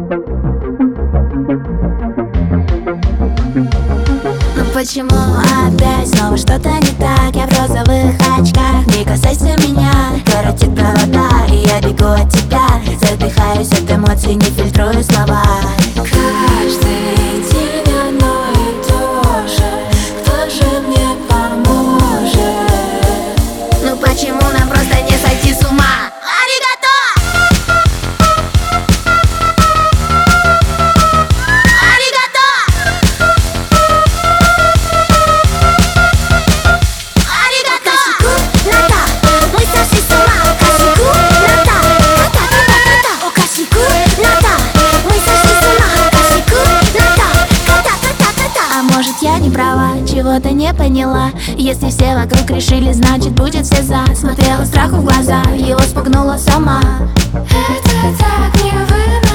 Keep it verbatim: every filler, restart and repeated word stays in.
Ну почему опять снова что-то не так? Я в розовых очках, не касайся меня. Коротит провода, и я бегу от тебя. Задыхаюсь от эмоций, не фильтрую слова. Каждый день одно и то же. Кто же мне поможет? Ну почему нам просто не сойти с ума? Я не права, чего-то не поняла. Если все вокруг решили, значит будет все за. Смотрела страху в глаза, его спугнула сама. Это так не выносимо.